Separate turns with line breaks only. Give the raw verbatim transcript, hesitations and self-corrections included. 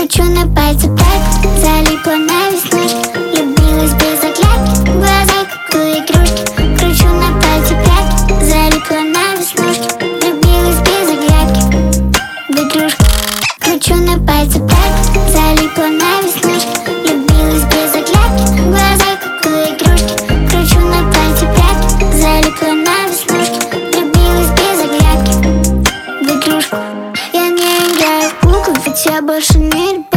Кручу на пальце так, залипла на веснушке. Влюбилась без оглядки, в глаза как у игрушки. Кручу на пальце прятки, залипла на веснушке. Влюбилась без оглядки в игрушку. Кручу на пальце так, залипла на веснушке. Влюбилась без оглядки, в глаза как у игрушки. Кручу на пальце прятки, залипла на веснушке. Влюбилась без оглядки в игрушку. Я не играю в куклу, ведь я больше не люблю.